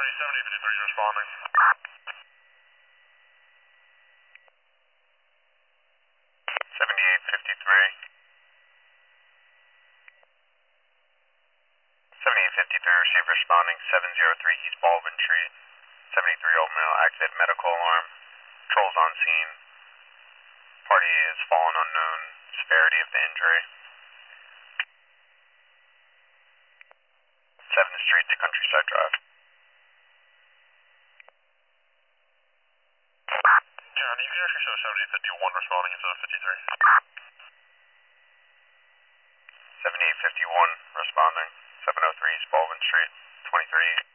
County 7053 is responding. 7853. 7853, receive responding 703 East Baldwin Street. 73-year-old male activated medical alarm. Patrols on scene. Party is fallen unknown. Severity of the injury. 7th Street to Countryside Drive. County, you can actually show 7051 responding instead of 53. 7851 responding. 703 East Baldwin Street. 23.